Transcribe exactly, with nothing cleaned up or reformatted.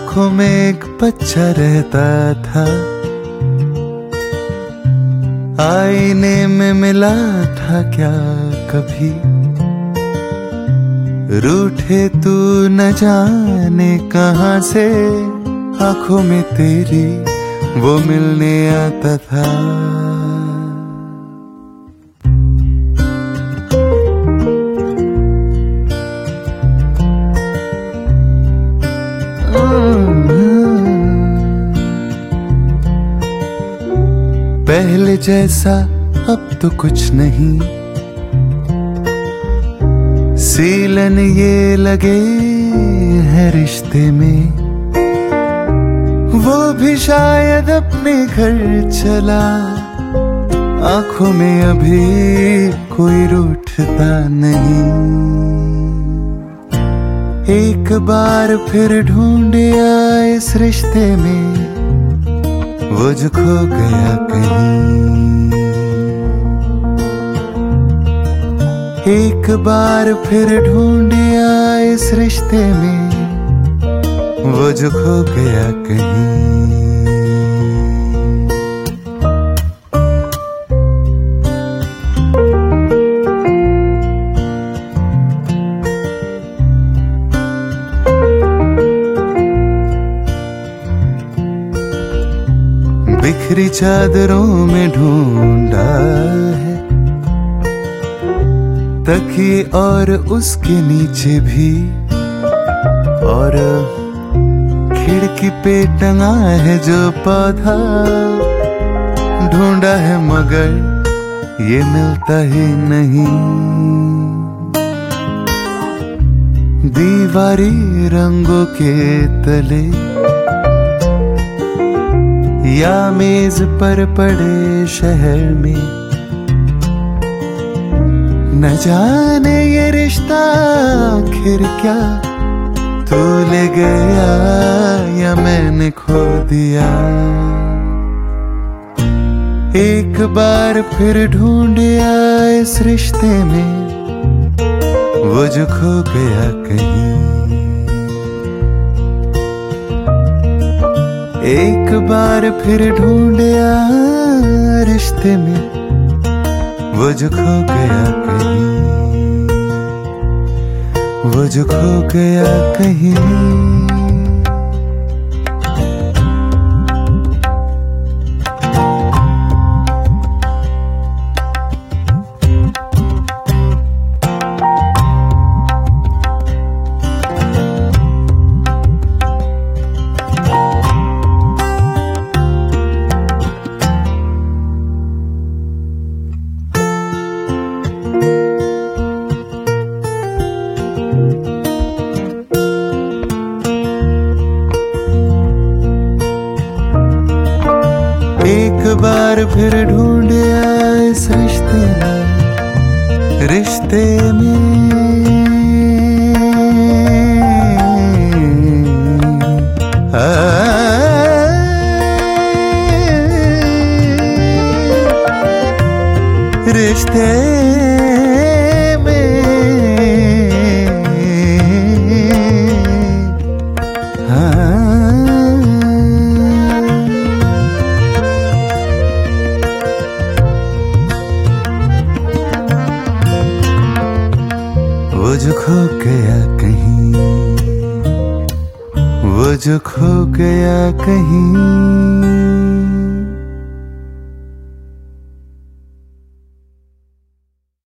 आंखों में एक बच्चा रहता था, आईने में मिला था क्या कभी। रूठे तू न जाने कहां से, आंखों में तेरी वो मिलने आता था। पहले जैसा अब तो कुछ नहीं, सीलन ये लगे हैं रिश्ते में। वो भी शायद अपने घर चला, आंखों में अभी कोई रूठता नहीं। एक बार फिर ढूंढिया इस रिश्ते में, वो जो खो गया कहीं। एक बार फिर ढूंढिया इस रिश्ते में, वो जो खो गया कहीं। बिखरी चादरों में ढूंढा है, तकिए और उसके नीचे भी, और खिड़की पे टंगा है जो पौधा। ढूंढा है मगर ये मिलता ही नहीं। दीवारी रंगों के तले या मेज पर पड़े शहर में, न जाने ये रिश्ता आखिर क्या तू ले गया या मैंने खो दिया। एक बार फिर ढूंढिया इस रिश्ते में, वो जो खो गया कहीं। एक बार फिर ढूंढिया रिश्ते में, वो जो खो गया कहीं। वो जो खो गया कहीं। एक बार फिर ढूंढिया इस रिश्ते में, रिश्ते में आ, रिश्ते में हाँ। वो जो खो गया कहीं, वो जो खो गया कहीं।